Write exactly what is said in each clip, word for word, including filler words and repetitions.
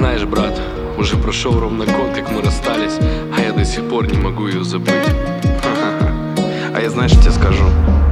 Знаешь, брат, уже прошел ровно год, как мы расстались, а я до сих пор не могу ее забыть. А я, знаешь, тебе скажу: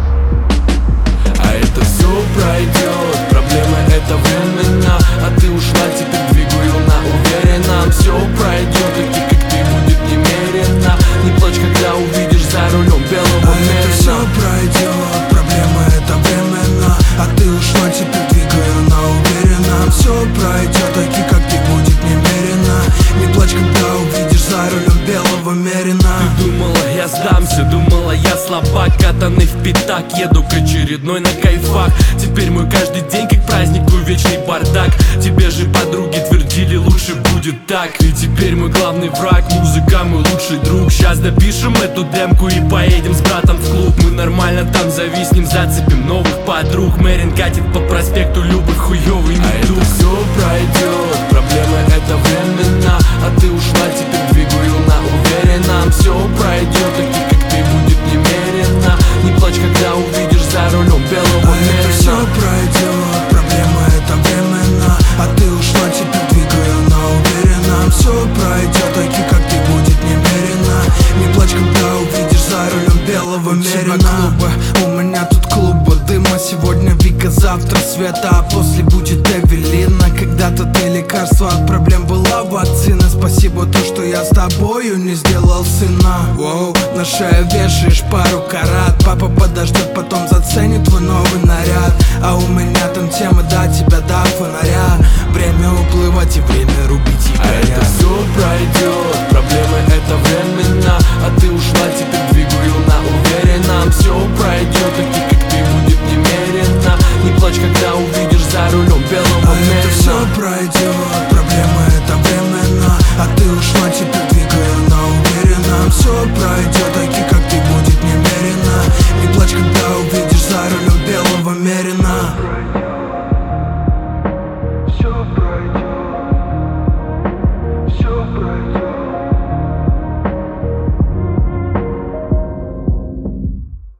а это все пройдет, проблема это временно. А ты ушла, теперь двигаю на уверенном. Все пройдет, таких как ты будет немерено. Не плачь, когда увидишь за рулем белого мерина. А это все пройдет, проблема это временно. А ты ушла, теперь двигаю на уверенном. Все пройдет, таких как ты будет немерено. Не плачь, когда увидишь за рулем белого мерина. Ты думала, я сдамся, думала, я слабак. Катанный в пятак, еду к очередной на кайфах. Теперь мой каждый день как празднику вечный бардак. Тебе же подруги твердили, лучше будет так. И теперь мой главный враг, музыка мой лучший друг. Сейчас допишем эту демку и поедем с братом в клуб. Мы нормально там зависнем, зацепим новых подруг. Мэрин катит по проспекту Любых, хуёвый не А дух. это все пройдет, Проблема это временно. А ты ушла, теперь двигаю на уверенном. Все пройдет, таких как ты будет немерено. Не плачь, когда увидишь за рулем белого а это все мерина. пройдет, проблема это временно. А ты ушла, теперь двигаю на уверенном. Все пройдет, таких как ты будет немерено. Не плачь, когда увидишь за рулем белого мерина. У меня тут клуба дыма. Сегодня Вика, завтра Света, а после будет Эвелина. Когда-то ты лекарство от проблем была вакцина. Спасибо то, что я с тобою не сделал сына. Воу, на шею вешаешь пару карат. Папа подождет, потом заценит твой новый наряд. А у меня там тема до тебя до фонаря. Время уплывать и время рубить и А это все пройдет, проблема это временно. А ты ушла, теперь двигаю на уверенном. Все пройдет, таких как ты будет немерено. Не плачь, когда увидишь за рулем белого А это все мерина. пройдет, проблема это временно. А ты ушла, теперь двигаю на уверенном. Все пройдет, таких как ты будет немерено. Не плачь, когда увидишь за рулем белого мерина.